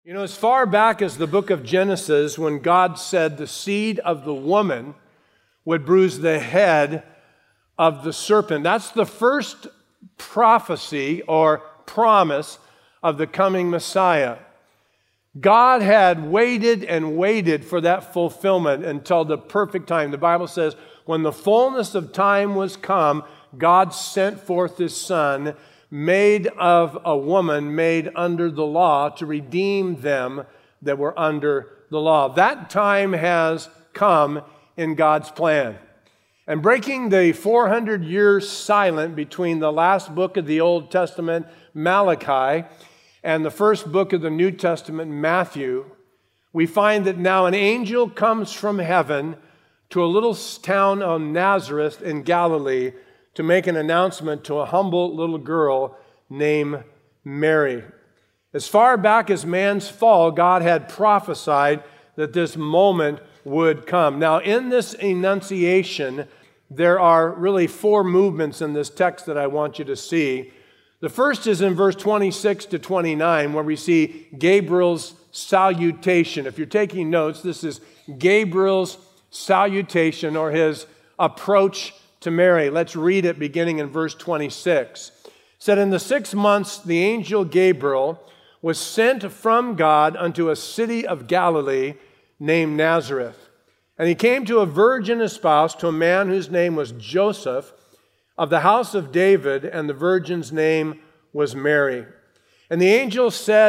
You know, as far back as the book of Genesis, when God said the seed of the woman would bruise the head of the serpent, that's the first prophecy or promise of the coming Messiah. God had waited and waited for that fulfillment until the perfect time. The Bible says, when the fullness of time was come, God sent forth His Son, made of a woman, made under the law, to redeem them that were under the law. That time has come in God's plan. And breaking the 400 years silent between the last book of the Old Testament, Malachi, and the first book of the New Testament, Matthew, we find that now an angel comes from heaven to a little town of Nazareth in Galilee to make an announcement to a humble little girl named Mary. As far back as man's fall, God had prophesied that this moment would come. Now, in this enunciation, there are really four movements in this text that I want you to see. The first is in verse 26 to 29, where we see Gabriel's salutation. If you're taking notes, this is Gabriel's salutation or his approach to Mary. Let's read it beginning in verse 26. It said, in the 6 months, the angel Gabriel was sent from God unto a city of Galilee named Nazareth. And he came to a virgin espoused to a man whose name was Joseph, of the house of David, and the virgin's name was Mary. And the angel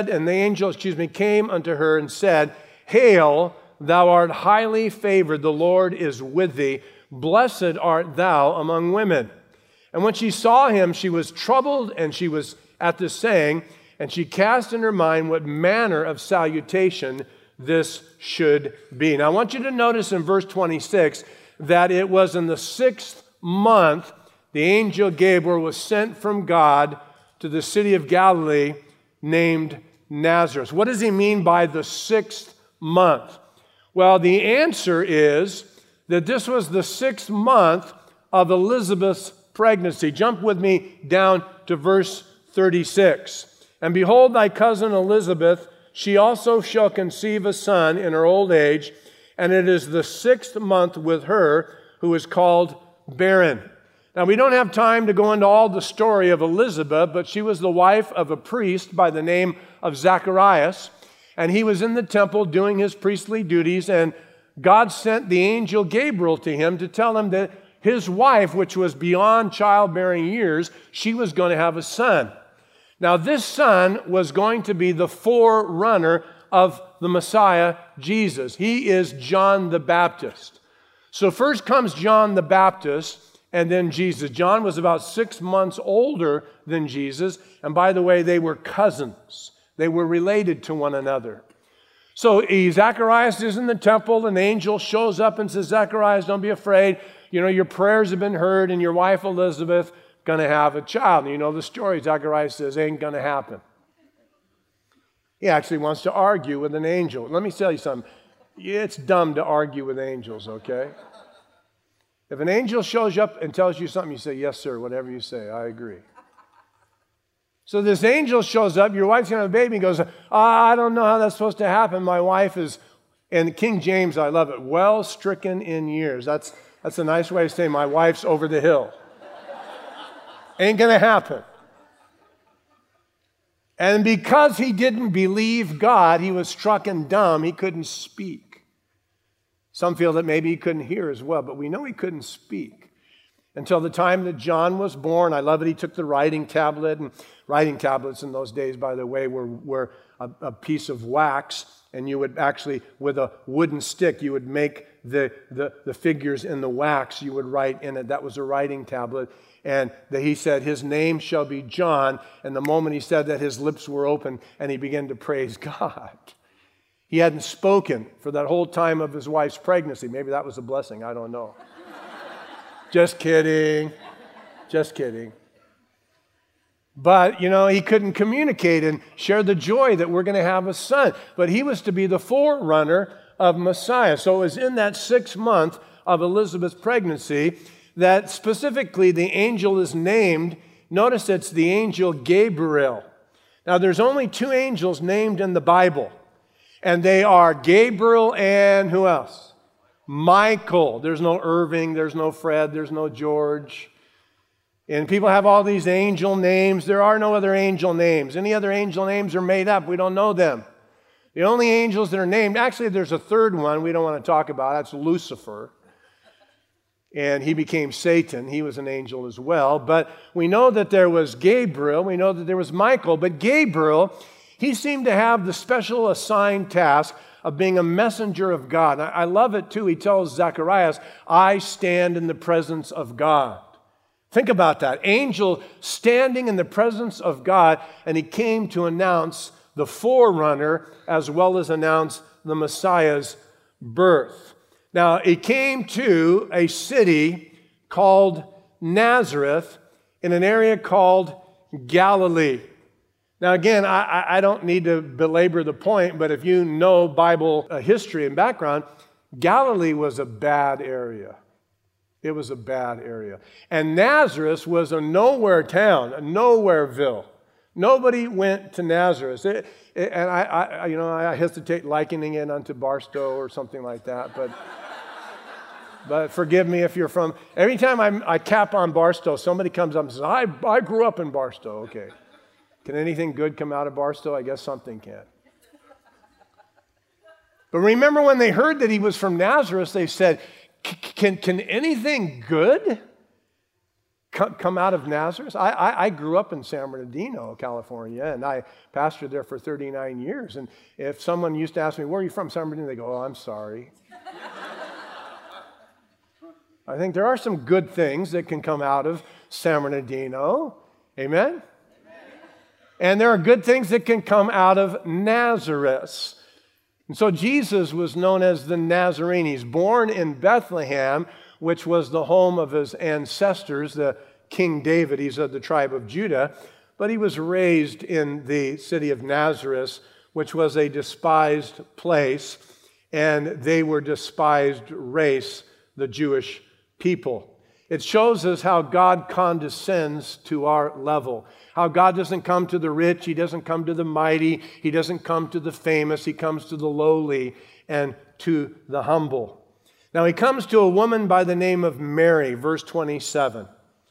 came unto her and said, Hail, thou art highly favored, the Lord is with thee. Blessed art thou among women. And when she saw him, she was troubled, and she was at the saying, and she cast in her mind what manner of salutation this should be. Now, I want you to notice in verse 26 that it was in the 6th month the angel Gabriel was sent from God to the city of Galilee named Nazareth. What does he mean by the 6th month? Well, the answer is that this was the 6th month of Elizabeth's pregnancy. Jump with me down to verse 36. And behold, thy cousin Elizabeth, she also shall conceive a son in her old age, and it is the 6th month with her who is called barren. Now, we don't have time to go into all the story of Elizabeth, but she was the wife of a priest by the name of Zacharias, and he was in the temple doing his priestly duties, and God sent the angel Gabriel to him to tell him that his wife, which was beyond childbearing years, she was going to have a son. Now, this son was going to be the forerunner of the Messiah, Jesus. He is John the Baptist. So first comes John the Baptist, and then Jesus. John was about 6 months older than Jesus, and by the way, they were cousins. They were related to one another. So Zacharias is in the temple, and the angel shows up and says, Zacharias, don't be afraid. You know, your prayers have been heard, and your wife Elizabeth going to have a child. And you know the story. Zacharias says, ain't going to happen. He actually wants to argue with an angel. Let me tell you something. It's dumb to argue with angels, okay? If an angel shows up and tells you something, you say, yes, sir, whatever you say, I agree. So this angel shows up, your wife's going to have a baby, and goes, I don't know how that's supposed to happen. My wife is, and King James, I love it, well stricken in years. That's a nice way of saying my wife's over the hill. Ain't going to happen. And because he didn't believe God, he was struck dumb. He couldn't speak. Some feel that maybe he couldn't hear as well, but we know he couldn't speak until the time that John was born. I love it. He took the writing tablet, and writing tablets in those days, by the way, were a piece of wax, and you would actually, with a wooden stick, you would make the figures in the wax. You would write in it. That was a writing tablet. And he said, his name shall be John. And the moment he said that, his lips were open, and he began to praise God. He hadn't spoken for that whole time of his wife's pregnancy. Maybe that was a blessing. I don't know. Just kidding. Just kidding. But, you know, he couldn't communicate and share the joy that we're going to have a son. But he was to be the forerunner of Messiah. So it was in that 6th month of Elizabeth's pregnancy that specifically the angel is named. Notice it's the angel Gabriel. Now, there's only 2 angels named in the Bible. And they are Gabriel and who else? Michael. There's no Irving, there's no Fred, there's no George. And people have all these angel names. There are no other angel names. Any other angel names are made up. We don't know them. The only angels that are named, actually there's a third one we don't want to talk about. That's Lucifer. And he became Satan. He was an angel as well. But we know that there was Gabriel. We know that there was Michael. But Gabriel, he seemed to have the special assigned task of being a messenger of God. I love it too. He tells Zacharias, I stand in the presence of God. Think about that. Angel standing in the presence of God, and he came to announce the forerunner as well as announce the Messiah's birth. Now, he came to a city called Nazareth in an area called Galilee. Now, again, I don't need to belabor the point, but if you know Bible history and background, Galilee was a bad area. It was a bad area. And Nazareth was a nowhere town, a nowhereville. Nobody went to Nazareth. And I hesitate likening it unto Barstow or something like that, but forgive me if you're from, every time I cap on Barstow, somebody comes up and says, I grew up in Barstow. Okay. Can anything good come out of Barstow? I guess something can. But remember when they heard that he was from Nazareth, they said, can anything good come out of Nazareth? I grew up in San Bernardino, California, and I pastored there for 39 years. And if someone used to ask me, where are you from, San Bernardino? They go, oh, I'm sorry. I think there are some good things that can come out of San Bernardino. Amen? And there are good things that can come out of Nazareth. And so Jesus was known as the Nazarene. He's born in Bethlehem, which was the home of his ancestors, the King David. He's of the tribe of Judah. But he was raised in the city of Nazareth, which was a despised place, and they were despised race, the Jewish people. It shows us how God condescends to our level. How God doesn't come to the rich, He doesn't come to the mighty, He doesn't come to the famous, He comes to the lowly and to the humble. Now He comes to a woman by the name of Mary, verse 27.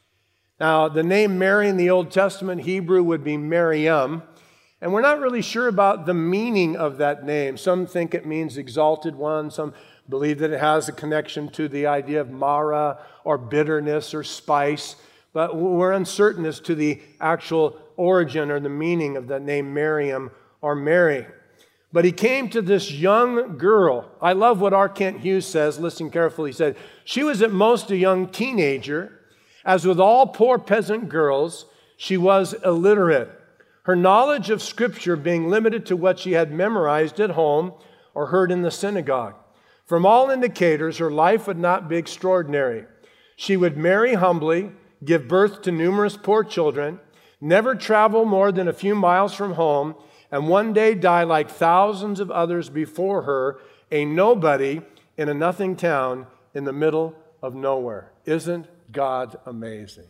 Now the name Mary in the Old Testament Hebrew would be Miriam, and we're not really sure about the meaning of that name. Some think it means exalted one, some believe that it has a connection to the idea of Mara or bitterness or spice. But we're uncertain as to the actual origin or the meaning of the name Miriam or Mary. But he came to this young girl. I love what R. Kent Hughes says. Listen carefully. He said, she was at most a young teenager. As with all poor peasant girls, she was illiterate. Her knowledge of Scripture being limited to what she had memorized at home or heard in the synagogue. From all indicators, her life would not be extraordinary. She would marry humbly, give birth to numerous poor children, never travel more than a few miles from home, and one day die like thousands of others before her, a nobody in a nothing town in the middle of nowhere. Isn't God amazing?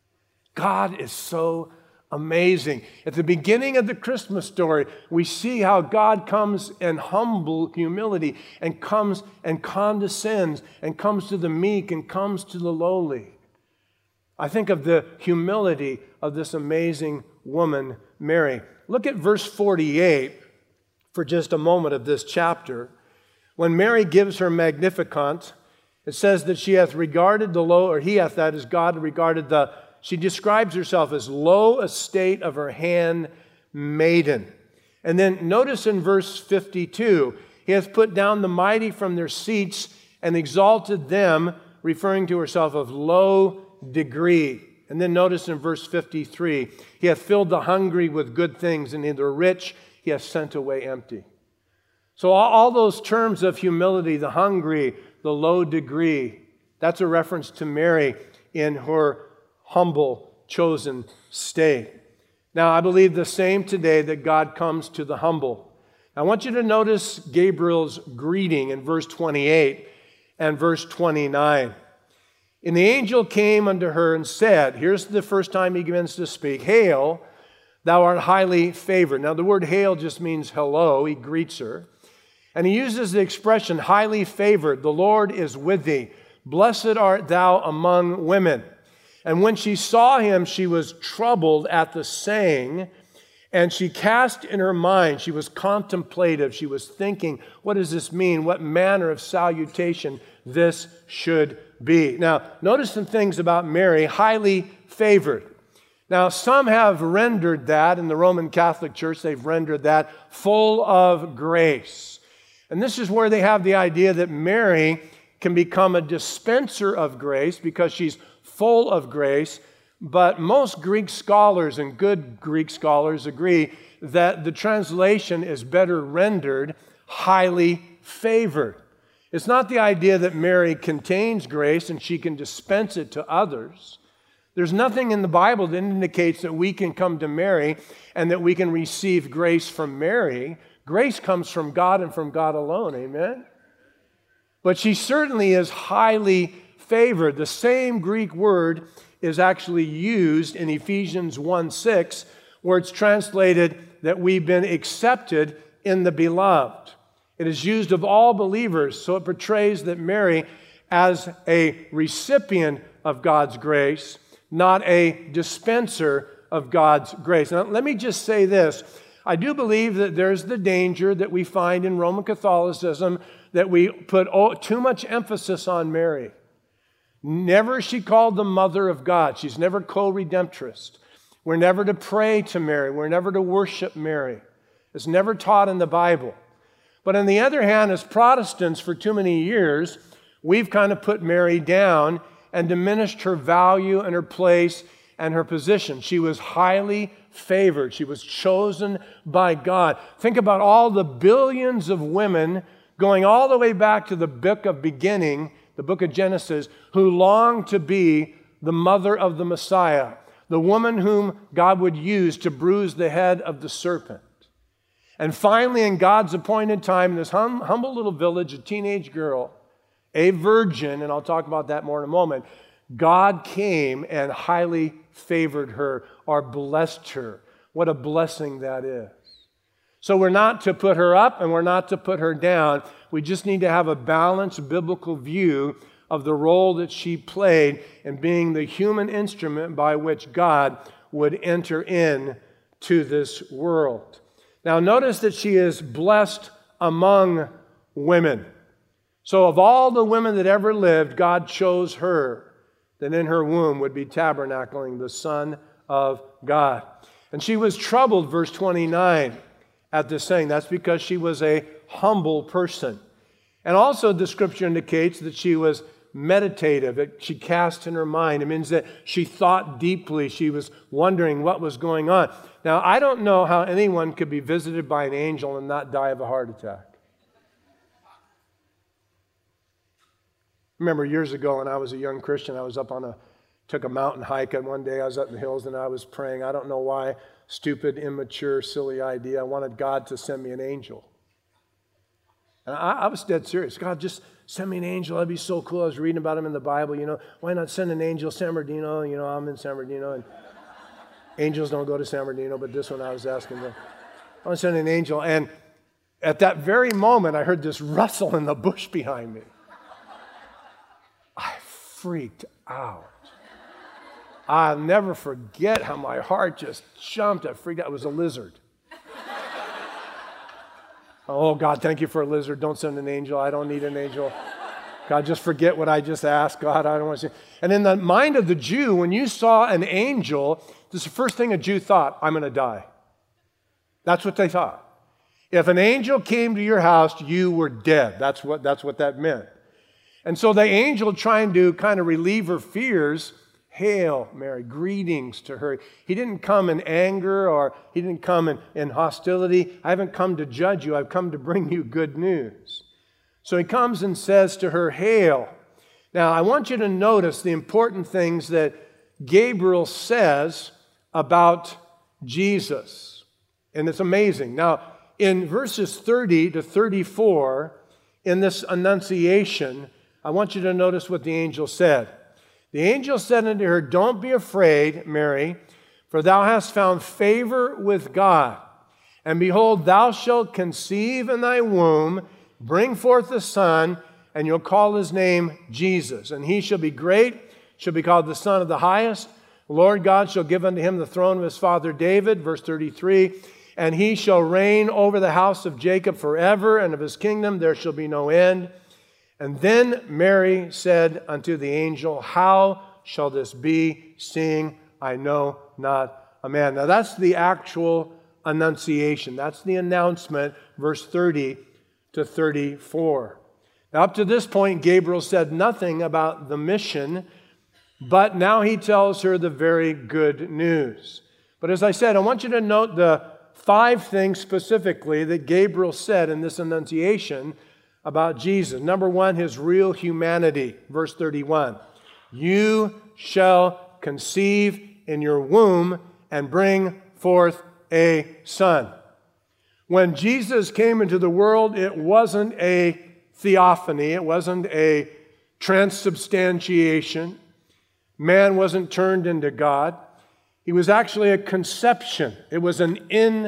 God is so amazing. At the beginning of the Christmas story, we see how God comes in humble humility and comes and condescends and comes to the meek and comes to the lowly. I think of the humility of this amazing woman, Mary. Look at verse 48 for just a moment of this chapter. When Mary gives her Magnificat, it says that she hath regarded the low, or he hath, that is God, regarded the, she describes herself as low estate of her handmaiden. And then notice in verse 52, he hath put down the mighty from their seats and exalted them, referring to herself of low degree. And then notice in verse 53, he hath filled the hungry with good things, and in the rich he hath sent away empty. So all those terms of humility, the hungry, the low degree, that's a reference to Mary in her humble, chosen state. Now, I believe the same today, that God comes to the humble. I want you to notice Gabriel's greeting in verse 28 and verse 29. And the angel came unto her and said, here's the first time he begins to speak, Hail, thou art highly favored. Now, the word hail just means hello. He greets her. And he uses the expression, highly favored. The Lord is with thee. Blessed art thou among women. And when she saw him, she was troubled at the saying, and she cast in her mind, she was contemplative, she was thinking, what does this mean? What manner of salutation this should be? Now, notice some things about Mary, highly favored. Now, some have rendered that, in the Roman Catholic Church, they've rendered that full of grace. And this is where they have the idea that Mary can become a dispenser of grace because she's full of grace. But most Greek scholars and good Greek scholars agree that the translation is better rendered highly favored. It's not the idea that Mary contains grace and she can dispense it to others. There's nothing in the Bible that indicates that we can come to Mary and that we can receive grace from Mary. Grace comes from God and from God alone, amen? But she certainly is highly favored. The same Greek word is actually used in Ephesians 1:6, where it's translated that we've been accepted in the beloved. It is used of all believers, so it portrays that Mary, as a recipient of God's grace, not a dispenser of God's grace. Now, let me just say this. I do believe that there's the danger that we find in Roman Catholicism that we put too much emphasis on Mary. Never is she called the Mother of God. She's never co-redemptress. We're never to pray to Mary. We're never to worship Mary. It's never taught in the Bible. But on the other hand, as Protestants for too many years, we've kind of put Mary down and diminished her value and her place and her position. She was highly favored. She was chosen by God. Think about all the billions of women going all the way back to the book of beginning, the book of Genesis, who longed to be the mother of the Messiah, the woman whom God would use to bruise the head of the serpent. And finally, in God's appointed time, in this humble little village, a teenage girl, a virgin, and I'll talk about that more in a moment, God came and highly favored her or blessed her. What a blessing that is. So we're not to put her up and we're not to put her down. We just need to have a balanced biblical view of the role that she played in being the human instrument by which God would enter in to this world. Now notice that she is blessed among women. So of all the women that ever lived, God chose her, that in her womb would be tabernacling the Son of God. And she was troubled, verse 29, at this saying. That's because she was a humble person. And also the scripture indicates that she was meditative, that she cast in her mind. It means that she thought deeply. She was wondering what was going on. Now, I don't know how anyone could be visited by an angel and not die of a heart attack. I remember years ago when I was a young Christian, I was took a mountain hike, and one day I was up in the hills and I was praying. I don't know why, stupid, immature, silly idea. I wanted God to send me an angel. And I was dead serious. God, just send me an angel. That'd be so cool. I was reading about him in the Bible. Why not send an angel? San Bernardino, I'm in San Bernardino, and angels don't go to San Bernardino, but this one I was asking them. I want to send an angel. And at that very moment, I heard this rustle in the bush behind me. I freaked out. I'll never forget how my heart just jumped. I freaked out. It was a lizard. Oh, God, thank you for a lizard. Don't send an angel. I don't need an angel. God, just forget what I just asked. God, I don't want to see. And in the mind of the Jew, when you saw an angel, this is the first thing a Jew thought, I'm going to die. That's what they thought. If an angel came to your house, you were dead. That's what that meant. And so the angel, trying to kind of relieve her fears, Hail, Mary, greetings to her. He didn't come in anger or he didn't come in hostility. I haven't come to judge you. I've come to bring you good news. So he comes and says to her, Hail. Now, I want you to notice the important things that Gabriel says about Jesus. And it's amazing. Now, in verses 30 to 34, in this annunciation, I want you to notice what the angel said. The angel said unto her, Don't be afraid, Mary, for thou hast found favor with God. And behold, thou shalt conceive in thy womb, bring forth a son, and you'll call his name Jesus. And he shall be great, shall be called the Son of the Highest. The Lord God shall give unto him the throne of his father David, verse 33, and he shall reign over the house of Jacob forever, and of his kingdom there shall be no end. And then Mary said unto the angel, How shall this be, seeing I know not a man? Now that's the actual annunciation. That's the announcement, verse 30 to 34. Now up to this point, Gabriel said nothing about the mission, but now he tells her the very good news. But as I said, I want you to note the 5 things specifically that Gabriel said in this annunciation about Jesus. Number 1, his real humanity. Verse 31. You shall conceive in your womb and bring forth a son. When Jesus came into the world, it wasn't a theophany. It wasn't a transubstantiation. Man wasn't turned into God. He was actually a conception. It was an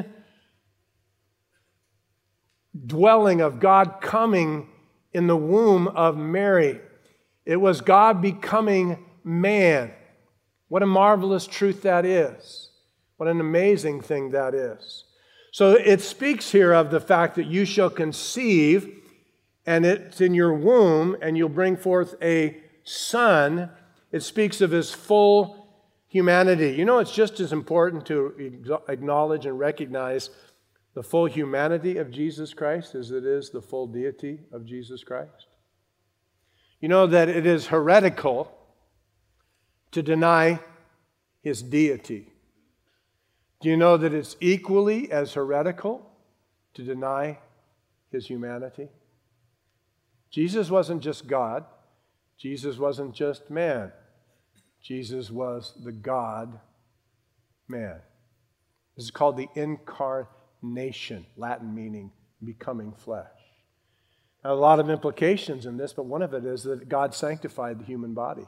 indwelling of God coming in the womb of Mary. It was God becoming man. What a marvelous truth that is. What an amazing thing that is. So it speaks here of the fact that you shall conceive, and it's in your womb, and you'll bring forth a son. It speaks of his full humanity. You know, it's just as important to acknowledge and recognize the full humanity of Jesus Christ as it is the full deity of Jesus Christ. You know that it is heretical to deny his deity. Do you know that it's equally as heretical to deny his humanity? Jesus wasn't just God. Jesus wasn't just man. Jesus was the God-man. This is called the incarnation, Latin meaning becoming flesh. Now, a lot of implications in this, but one of it is that God sanctified the human body.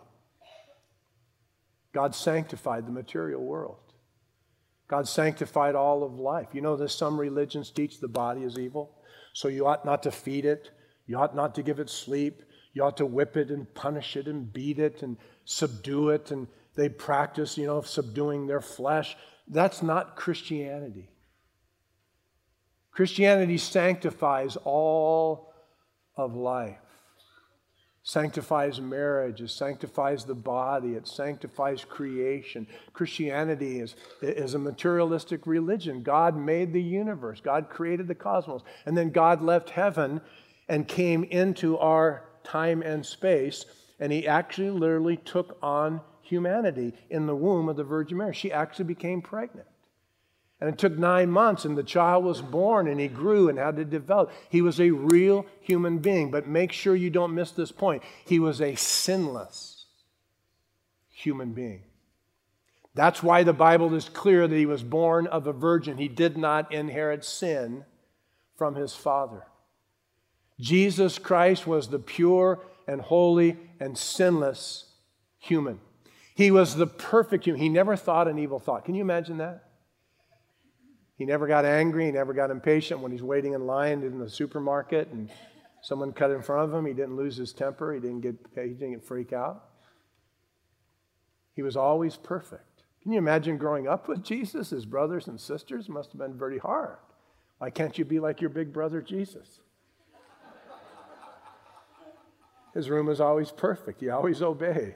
God sanctified the material world. God sanctified all of life. You know, there's some religions teach the body is evil, so you ought not to feed it. You ought not to give it sleep. You ought to whip it and punish it and beat it and subdue it. And they practice, subduing their flesh. That's not Christianity. Christianity sanctifies all of life. Sanctifies marriage, it sanctifies the body, it sanctifies creation. Christianity is a materialistic religion. God made the universe, God created the cosmos, and then God left heaven and came into our time and space, and he actually literally took on humanity in the womb of the Virgin Mary. She actually became pregnant. And it took 9 months, and the child was born, and he grew and had to develop. He was a real human being, but make sure you don't miss this point. He was a sinless human being. That's why the Bible is clear that he was born of a virgin. He did not inherit sin from his father. Jesus Christ was the pure and holy and sinless human. He was the perfect human. He never thought an evil thought. Can you imagine that? He never got angry. He never got impatient when he's waiting in line in the supermarket and someone cut in front of him. He didn't lose his temper. He didn't freak out. He was always perfect. Can you imagine growing up with Jesus? His brothers and sisters must have been very hard. Why can't you be like your big brother Jesus? His room is always perfect. He always obeys.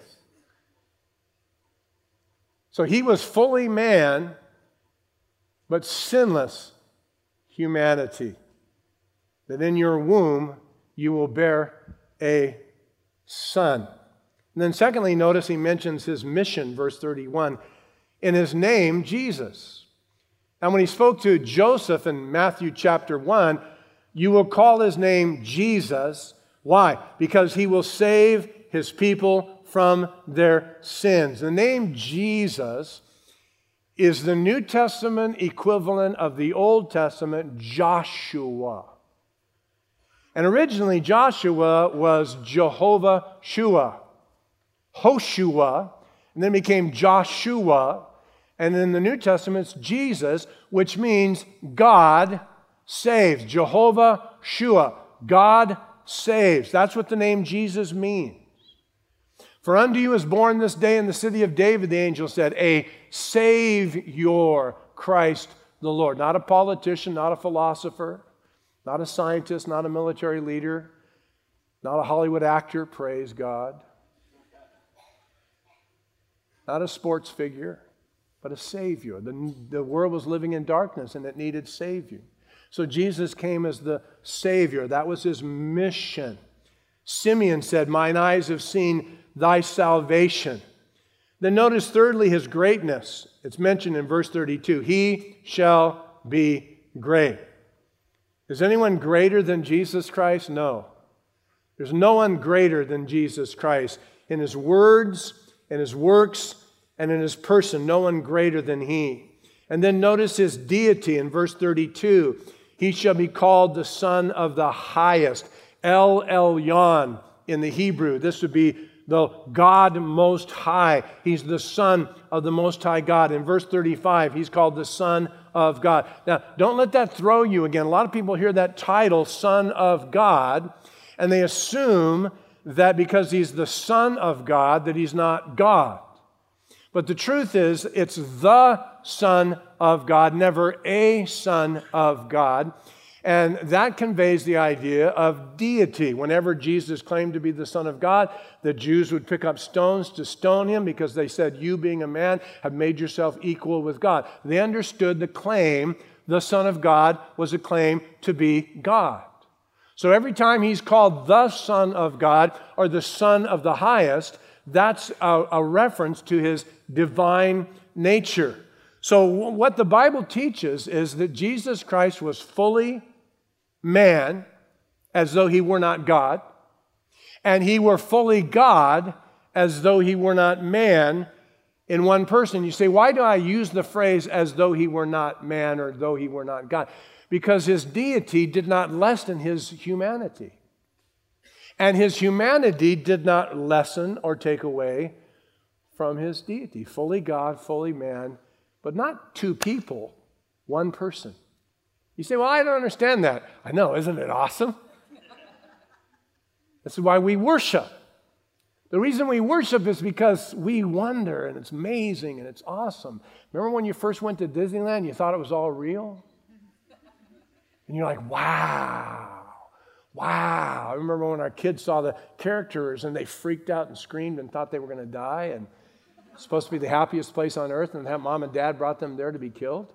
So he was fully man, but sinless humanity. That in your womb you will bear a son. And then secondly, notice he mentions his mission, verse 31, in his name, Jesus. And when he spoke to Joseph in Matthew chapter 1, you will call his name Jesus. Why? Because he will save his people from their sins. The name Jesus is the New Testament equivalent of the Old Testament Joshua. And originally Joshua was Jehovah Shua, Hoshua, and then became Joshua. And in the New Testament it's Jesus, which means God saves. Jehovah Shua, God saves. That's what the name Jesus means. For unto you is born this day in the city of David, the angel said, a Savior, Christ the Lord. Not a politician, not a philosopher, not a scientist, not a military leader, not a Hollywood actor, praise God. Not a sports figure, but a Savior. The world was living in darkness and it needed Savior. So Jesus came as the Savior. That was his mission. Simeon said, mine eyes have seen thy salvation. Then notice thirdly his greatness. It's mentioned in verse 32. He shall be great. Is anyone greater than Jesus Christ? No. There's no one greater than Jesus Christ. In his words, in his works, and in his person, no one greater than he. And then notice his deity in verse 32. He shall be called the Son of the Highest. El Elyon in the Hebrew. This would be the God Most High. He's the Son of the Most High God. In verse 35, he's called the Son of God. Now, don't let that throw you again. A lot of people hear that title, Son of God, and they assume that because he's the Son of God, that he's not God. But the truth is, it's the Son of God, never a Son of God. And that conveys the idea of deity. Whenever Jesus claimed to be the Son of God, the Jews would pick up stones to stone him because they said, you being a man have made yourself equal with God. They understood the claim, the Son of God, was a claim to be God. So every time he's called the Son of God or the Son of the Highest, that's a reference to his divine nature. So what the Bible teaches is that Jesus Christ was fully man, as though he were not God, and he were fully God, as though he were not man, in one person. You say, why do I use the phrase as though he were not man or though he were not God? Because his deity did not lessen his humanity. And his humanity did not lessen or take away from his deity. Fully God, fully man, but not two people, one person. You say, well, I don't understand that. I know, isn't it awesome? This is why we worship. The reason we worship is because we wonder, and it's amazing, and it's awesome. Remember when you first went to Disneyland, you thought it was all real? And you're like, wow. Wow. I remember when our kids saw the characters, and they freaked out and screamed and thought they were going to die, and it's supposed to be the happiest place on earth, and that mom and dad brought them there to be killed.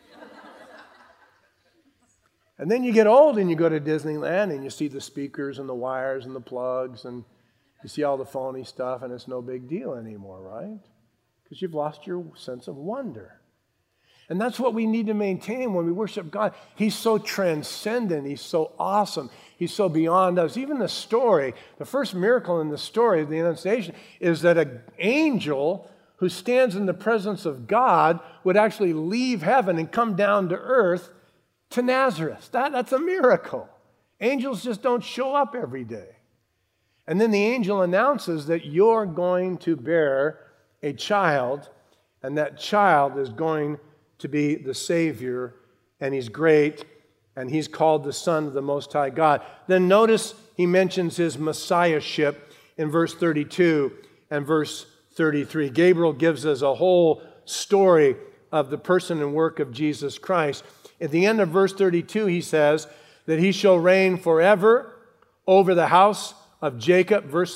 And then you get old and you go to Disneyland and you see the speakers and the wires and the plugs and you see all the phony stuff and it's no big deal anymore, right? Because you've lost your sense of wonder. And that's what we need to maintain when we worship God. He's so transcendent. He's so awesome. He's so beyond us. Even the story, the first miracle in the story of the Annunciation is that an angel who stands in the presence of God would actually leave heaven and come down to earth to Nazareth. That's a miracle. Angels just don't show up every day. And then the angel announces that you're going to bear a child, and that child is going to be the Savior, and he's great, and he's called the Son of the Most High God. Then notice he mentions his messiahship in verse 32 and verse 33. Gabriel gives us a whole story of the person and work of Jesus Christ. At the end of verse 32, he says that he shall reign forever over the house of Jacob. Verse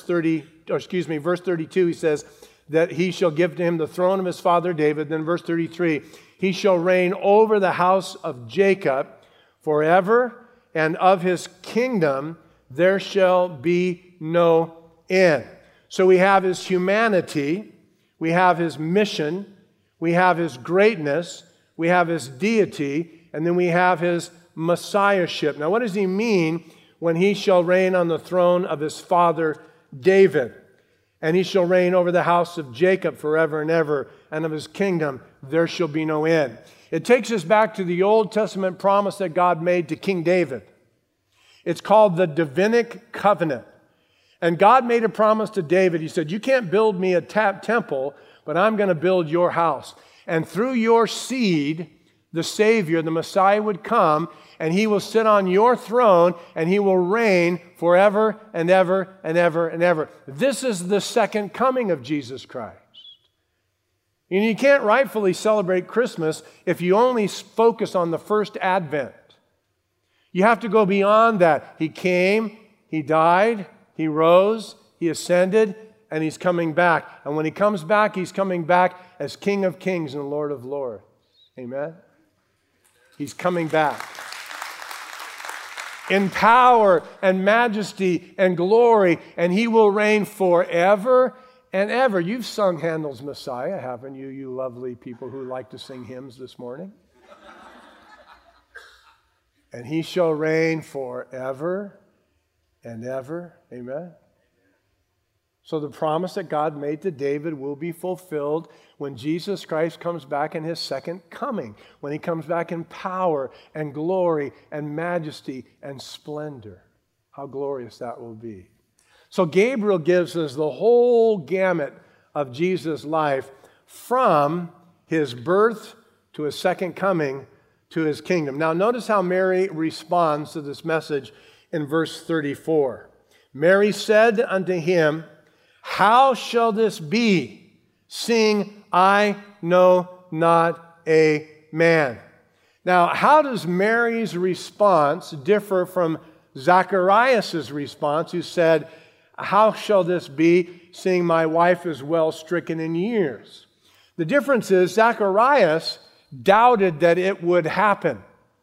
32, he says that he shall give to him the throne of his father David. Then verse 33, he shall reign over the house of Jacob forever, and of his kingdom there shall be no end. So we have his humanity, we have his mission, we have his greatness, we have his deity, and then we have his messiahship. Now, what does he mean when he shall reign on the throne of his father David? And he shall reign over the house of Jacob forever and ever, and of his kingdom there shall be no end. It takes us back to the Old Testament promise that God made to King David. It's called the Davidic covenant. And God made a promise to David. He said, you can't build me a temple, but I'm going to build your house. And through your seed, the Savior, the Messiah, would come, and he will sit on your throne, and he will reign forever and ever and ever and ever. This is the second coming of Jesus Christ. And you can't rightfully celebrate Christmas if you only focus on the first advent. You have to go beyond that. He came, he died, he rose, he ascended, and he's coming back. And when he comes back, he's coming back as King of Kings and Lord of Lords. Amen? He's coming back in power and majesty and glory, and he will reign forever and ever. You've sung Handel's Messiah, haven't you, you lovely people who like to sing hymns this morning? And he shall reign forever and ever. Amen? So the promise that God made to David will be fulfilled when Jesus Christ comes back in his second coming, when he comes back in power and glory and majesty and splendor. How glorious that will be. So Gabriel gives us the whole gamut of Jesus' life from his birth to his second coming to his kingdom. Now notice how Mary responds to this message in verse 34. Mary said unto him, "How shall this be, seeing I know not a man?" Now, how does Mary's response differ from Zacharias' response, who said, "How shall this be, seeing my wife is well stricken in years?" The difference is Zacharias doubted that it would happen.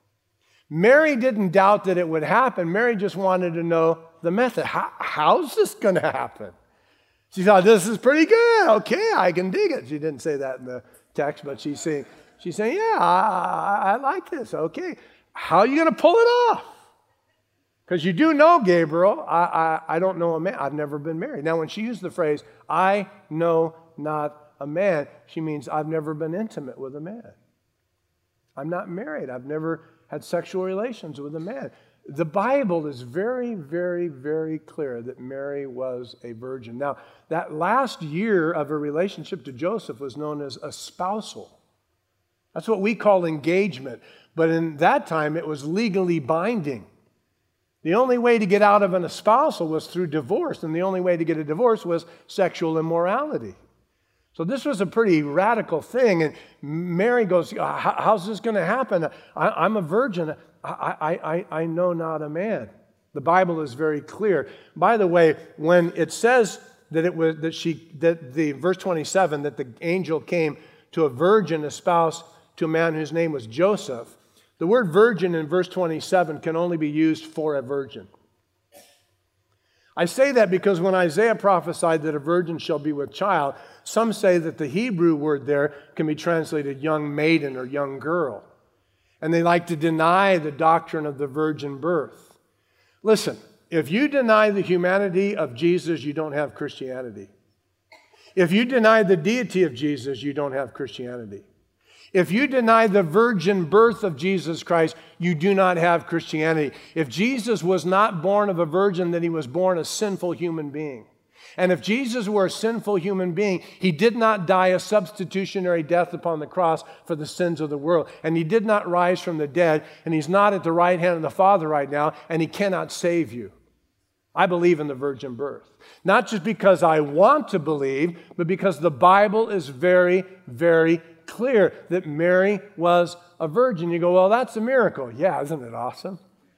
Mary didn't doubt that it would happen. Mary just wanted to know the method. How's this going to happen? She thought, this is pretty good. Okay, I can dig it. She didn't say that in the text, but she's saying, yeah, I like this. Okay, how are you going to pull it off? Because you do know, Gabriel, I don't know a man. I've never been married. Now, when she used the phrase, "I know not a man," she means I've never been intimate with a man. I'm not married. I've never had sexual relations with a man. The Bible is very, very, very clear that Mary was a virgin. Now, that last year of her relationship to Joseph was known as a spousal. That's what we call engagement. But in that time, it was legally binding. The only way to get out of an espousal was through divorce, and the only way to get a divorce was sexual immorality. So this was a pretty radical thing, and Mary goes, how's this going to happen? I'm a virgin. I know not a man. The Bible is very clear. By the way, when it says that verse 27, that the angel came to a virgin espoused to a man whose name was Joseph, the word virgin in verse 27 can only be used for a virgin. I say that because when Isaiah prophesied that a virgin shall be with child, some say that the Hebrew word there can be translated young maiden or young girl. And they like to deny the doctrine of the virgin birth. Listen, if you deny the humanity of Jesus, you don't have Christianity. If you deny the deity of Jesus, you don't have Christianity. If you deny the virgin birth of Jesus Christ, you do not have Christianity. If Jesus was not born of a virgin, then he was born a sinful human being. And if Jesus were a sinful human being, he did not die a substitutionary death upon the cross for the sins of the world. And he did not rise from the dead, and he's not at the right hand of the Father right now, and he cannot save you. I believe in the virgin birth. Not just because I want to believe, but because the Bible is very, very clear that Mary was a virgin. You go, well, that's a miracle. Yeah, isn't it awesome?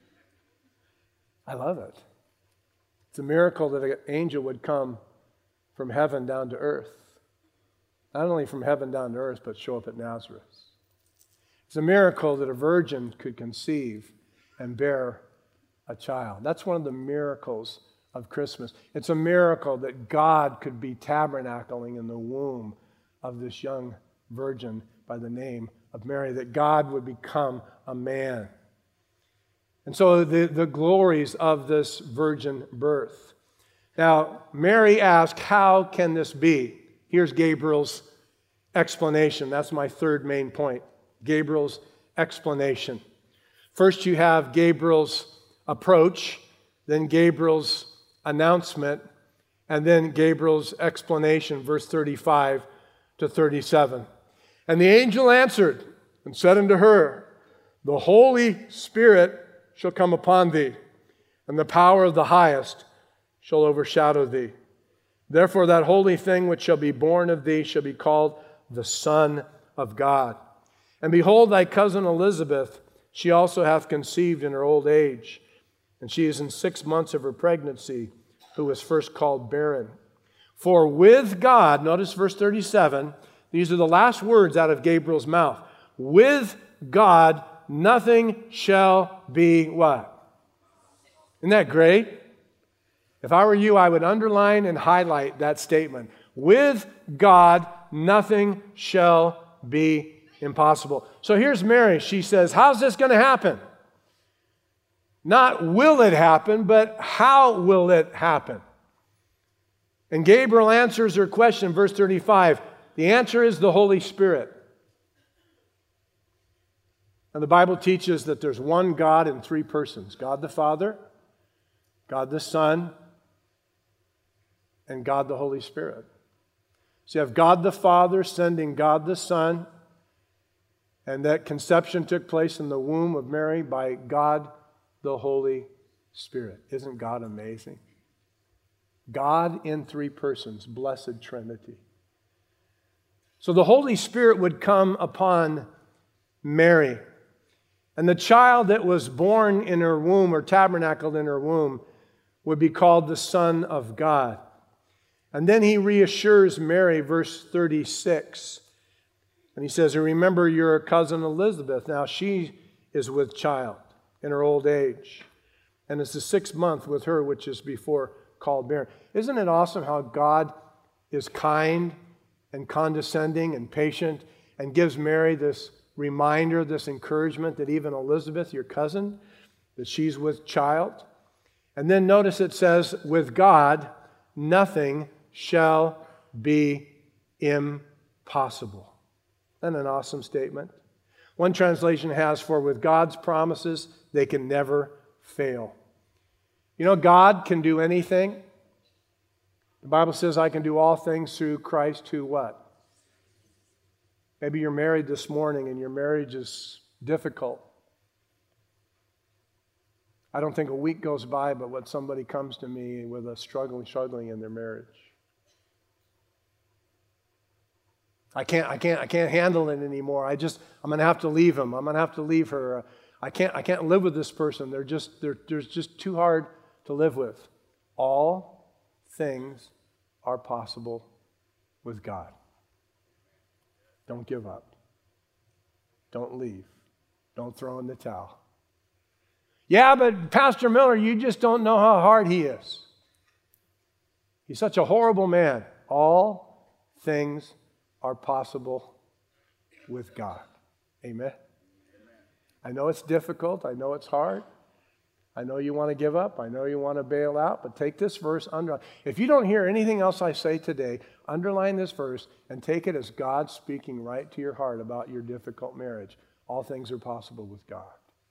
I love it. It's a miracle that an angel would come from heaven down to earth. Not only from heaven down to earth, but show up at Nazareth. It's a miracle that a virgin could conceive and bear a child. That's one of the miracles of Christmas. It's a miracle that God could be tabernacling in the womb of this young virgin by the name of Mary, that God would become a man. And so the glories of this virgin birth. Now, Mary asked, how can this be? Here's Gabriel's explanation. That's my third main point. Gabriel's explanation. First, you have Gabriel's approach, then Gabriel's announcement, and then Gabriel's explanation, verse 35 to 37. And the angel answered, and said unto her, The Holy Spirit shall come upon thee, and the power of the Highest shall overshadow thee. Therefore that holy thing which shall be born of thee shall be called the Son of God. And behold, thy cousin Elizabeth, she also hath conceived in her old age, and she is in 6 months of her pregnancy, who was first called barren. For with God," notice verse 37, these are the last words out of Gabriel's mouth. "With God nothing shall be" what? Isn't that great? If I were you, I would underline and highlight that statement. With God nothing shall be impossible. So here's Mary. She says, how's this going to happen? Not will it happen, but how will it happen? And Gabriel answers her question, verse 35. The answer is the Holy Spirit. And the Bible teaches that there's one God in 3 persons. God the Father, God the Son, and God the Holy Spirit. So you have God the Father sending God the Son, and that conception took place in the womb of Mary by God the Holy Spirit. Isn't God amazing? God in 3 persons, blessed Trinity. So the Holy Spirit would come upon Mary, and the child that was born in her womb or tabernacled in her womb would be called the Son of God. And then he reassures Mary, verse 36. And he says, remember your cousin Elizabeth. Now she is with child in her old age. And it's the 6th month with her, which is before called barren. Isn't it awesome how God is kind and condescending and patient and gives Mary this reminder, this encouragement that even Elizabeth, your cousin, that she's with child. And then notice it says, with God, nothing shall be impossible. Isn't that an awesome statement? One translation has, for with God's promises, they can never fail. You know, God can do anything. The Bible says, I can do all things through Christ who what? Maybe you're married this morning and your marriage is difficult. I don't think a week goes by but what somebody comes to me with a struggling in their marriage. I can't handle it anymore. I'm going to have to leave him. I'm going to have to leave her. I can't live with this person. They're just too hard to live with. All things are possible with God. Don't give up. Don't leave. Don't throw in the towel. Yeah, but Pastor Miller, you just don't know how hard he is. He's such a horrible man. All things are possible with God. Amen. I know it's difficult. I know it's hard. I know you want to give up. I know you want to bail out. But take this verse, underline. If you don't hear anything else I say today, underline this verse and take it as God speaking right to your heart about your difficult marriage. All things are possible with God.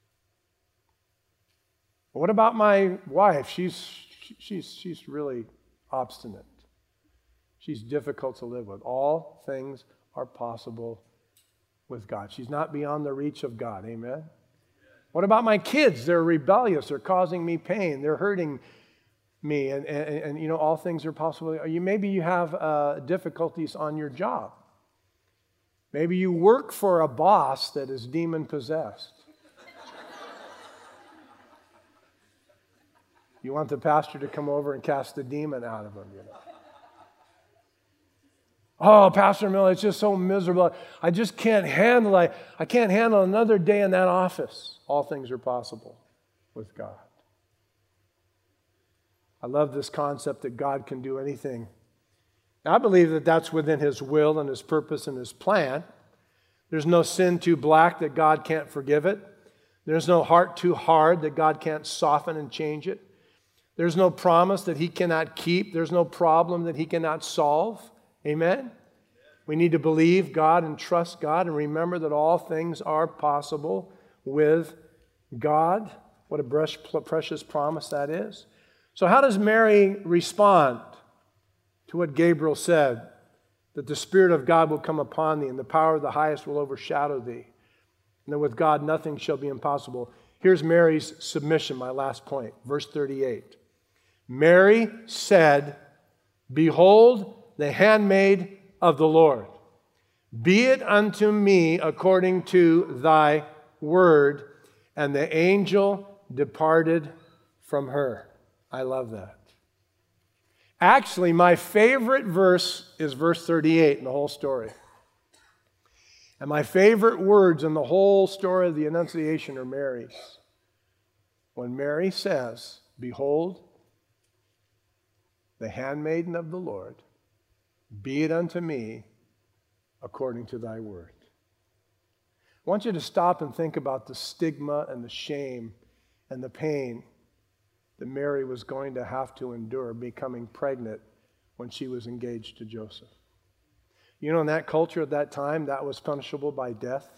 What about my wife? She's really obstinate. She's difficult to live with. All things are possible with God. She's not beyond the reach of God. Amen? What about my kids? They're rebellious. They're causing me pain. They're hurting me. And you know, all things are possible. Maybe you have difficulties on your job. Maybe you work for a boss that is demon-possessed. You want the pastor to come over and cast the demon out of him, you know. Oh, Pastor Miller, it's just so miserable. I just can't handle it. I can't handle another day in that office. All things are possible with God. I love this concept that God can do anything. Now, I believe that that's within His will and His purpose and His plan. There's no sin too black that God can't forgive it. There's no heart too hard that God can't soften and change it. There's no promise that He cannot keep. There's no problem that He cannot solve. Amen? We need to believe God and trust God and remember that all things are possible with God. What a precious promise that is. So how does Mary respond to what Gabriel said? That the Spirit of God will come upon thee and the power of the Highest will overshadow thee. And then with God, nothing shall be impossible. Here's Mary's submission, my last point. Verse 38. Mary said, Behold, the handmaid of the Lord. Be it unto me according to thy word. And the angel departed from her. I love that. Actually, my favorite verse is verse 38 in the whole story. And my favorite words in the whole story of the Annunciation are Mary's. When Mary says, Behold, the handmaiden of the Lord, be it unto me according to thy word. I want you to stop and think about the stigma and the shame and the pain that Mary was going to have to endure becoming pregnant when she was engaged to Joseph. You know, in that culture at that time, that was punishable by death.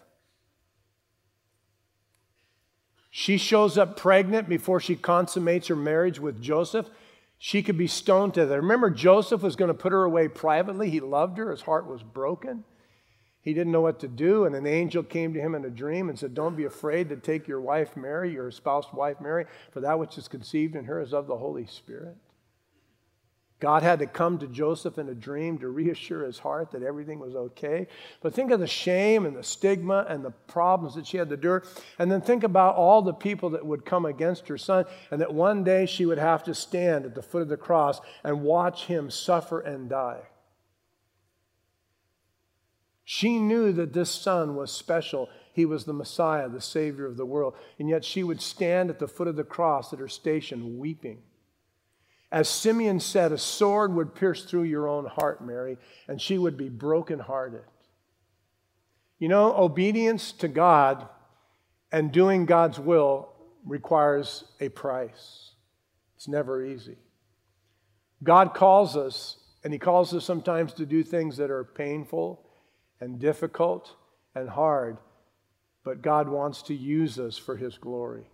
She shows up pregnant before she consummates her marriage with Joseph. She could be stoned to death. Remember, Joseph was going to put her away privately. He loved her. His heart was broken. He didn't know what to do, and an angel came to him in a dream and said, Don't be afraid to take your wife Mary, your espoused wife Mary, for that which is conceived in her is of the Holy Spirit. God had to come to Joseph in a dream to reassure his heart that everything was okay. But think of the shame and the stigma and the problems that she had to endure. And then think about all the people that would come against her son, and that one day she would have to stand at the foot of the cross and watch him suffer and die. She knew that this son was special. He was the Messiah, the Savior of the world. And yet she would stand at the foot of the cross at her station weeping. As Simeon said, a sword would pierce through your own heart, Mary, and she would be brokenhearted. You know, obedience to God and doing God's will requires a price. It's never easy. God calls us, and He calls us sometimes to do things that are painful and difficult and hard, but God wants to use us for His glory.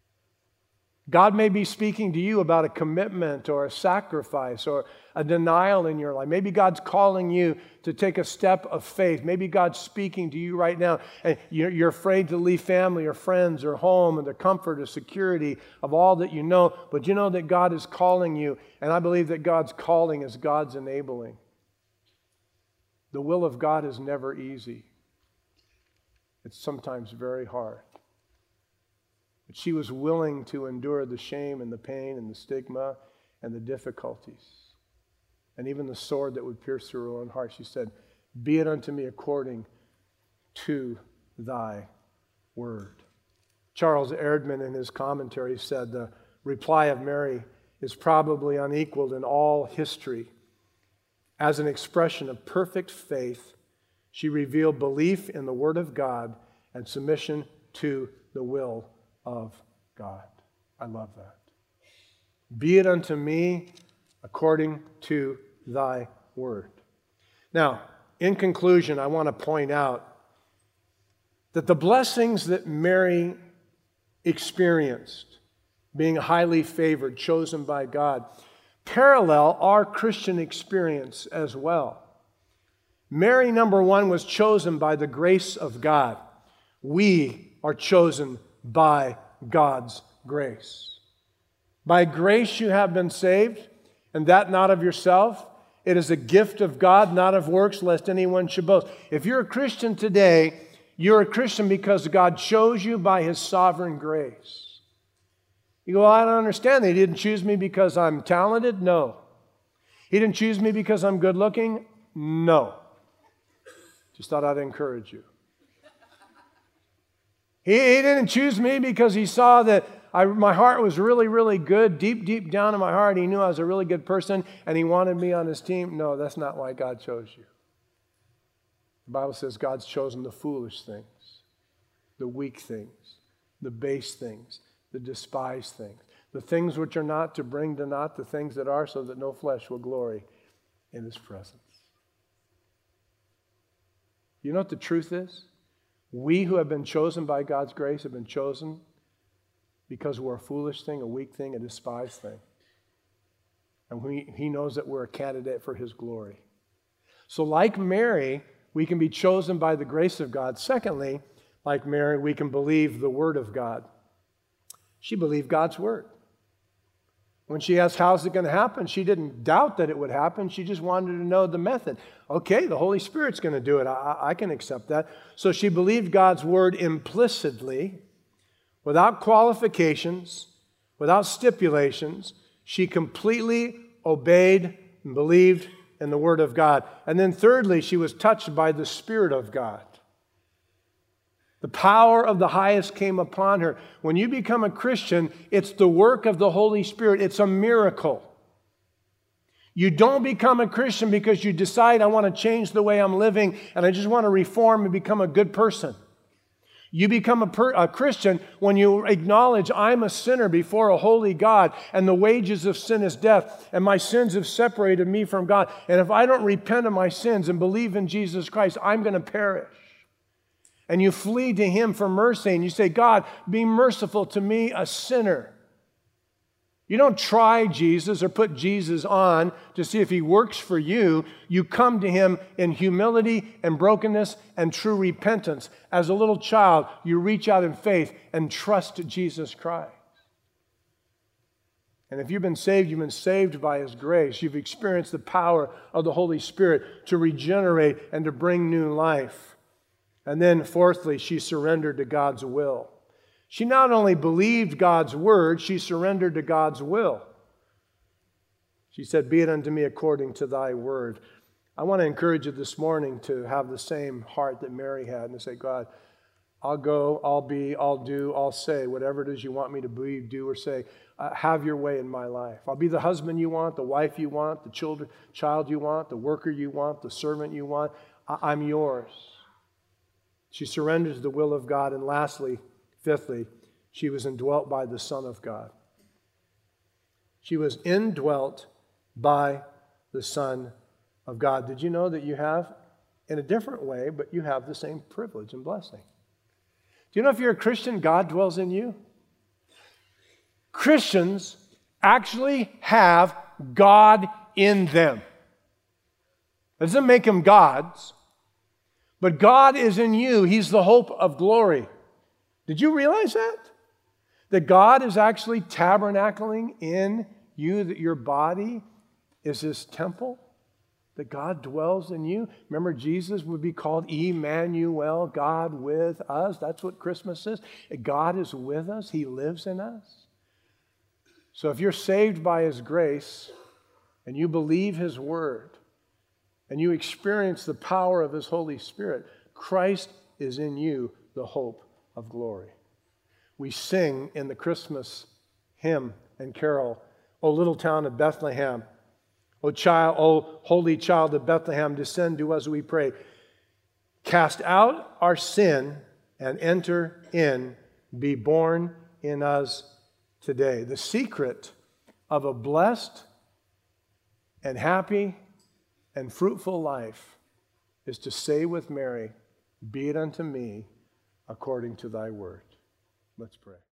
God may be speaking to you about a commitment or a sacrifice or a denial in your life. Maybe God's calling you to take a step of faith. Maybe God's speaking to you right now, and you're afraid to leave family or friends or home and the comfort or security of all that you know, but you know that God is calling you, and I believe that God's calling is God's enabling. The will of God is never easy. It's sometimes very hard. But she was willing to endure the shame and the pain and the stigma and the difficulties. And even the sword that would pierce through her own heart. She said, Be it unto me according to thy word. Charles Erdman in his commentary said the reply of Mary is probably unequaled in all history. As an expression of perfect faith, she revealed belief in the Word of God and submission to the will of God. I love that. Be it unto me according to thy word. Now, in conclusion, I want to point out that the blessings that Mary experienced, being highly favored, chosen by God, parallel our Christian experience as well. Mary, number one, was chosen by the grace of God. We are chosen by God's grace. By grace you have been saved, and that not of yourself. It is a gift of God, not of works, lest anyone should boast. If you're a Christian today, you're a Christian because God chose you by His sovereign grace. You go, well, I don't understand. He didn't choose me because I'm talented? No. He didn't choose me because I'm good looking? No. Just thought I'd encourage you. He didn't choose me because He saw that my heart was really, really good. Deep down in my heart, He knew I was a really good person and He wanted me on His team. No, that's not why God chose you. The Bible says God's chosen the foolish things, the weak things, the base things, the despised things, the things which are not to bring to naught the things that are, so that no flesh will glory in His presence. You know what the truth is? We who have been chosen by God's grace have been chosen because we're a foolish thing, a weak thing, a despised thing. And He knows that we're a candidate for His glory. So like Mary, we can be chosen by the grace of God. Secondly, like Mary, we can believe the Word of God. She believed God's Word. When she asked, how's it going to happen? She didn't doubt that it would happen. She just wanted to know the method. Okay, the Holy Spirit's going to do it. I can accept that. So she believed God's Word implicitly, without qualifications, without stipulations. She completely obeyed and believed in the Word of God. And then thirdly, she was touched by the Spirit of God. The power of the highest came upon her. When you become a Christian, it's the work of the Holy Spirit. It's a miracle. You don't become a Christian because you decide, I want to change the way I'm living and I just want to reform and become a good person. You become a Christian when you acknowledge, I'm a sinner before a holy God, and the wages of sin is death, and my sins have separated me from God. And if I don't repent of my sins and believe in Jesus Christ, I'm going to perish. And you flee to Him for mercy, and you say, God, be merciful to me, a sinner. You don't try Jesus or put Jesus on to see if He works for you. You come to Him in humility and brokenness and true repentance. As a little child, you reach out in faith and trust Jesus Christ. And if you've been saved by His grace. You've experienced the power of the Holy Spirit to regenerate and to bring new life. And then fourthly, she surrendered to God's will. She not only believed God's word, she surrendered to God's will. She said, be it unto me according to thy word. I want to encourage you this morning to have the same heart that Mary had and to say, God, I'll go, I'll be, I'll do, I'll say, whatever it is you want me to be, do, or say, have your way in my life. I'll be the husband you want, the wife you want, the child you want, the worker you want, the servant you want. I'm yours. She surrendered to the will of God. And lastly, fifthly, she was indwelt by the Son of God. She was indwelt by the Son of God. Did you know that you have, in a different way, but you have the same privilege and blessing? Do you know if you're a Christian, God dwells in you? Christians actually have God in them. That doesn't make them gods. But God is in you. He's the hope of glory. Did you realize that? That God is actually tabernacling in you, that your body is His temple, that God dwells in you. Remember, Jesus would be called Emmanuel, God with us. That's what Christmas is. God is with us. He lives in us. So if you're saved by His grace and you believe His word, and you experience the power of His Holy Spirit, Christ is in you, the hope of glory. We sing in the Christmas hymn and carol, O little town of Bethlehem, O holy child of Bethlehem, descend to us, we pray. Cast out our sin and enter in, be born in us today. The secret of a blessed and happy and fruitful life is to say with Mary, be it unto me according to thy word. Let's pray.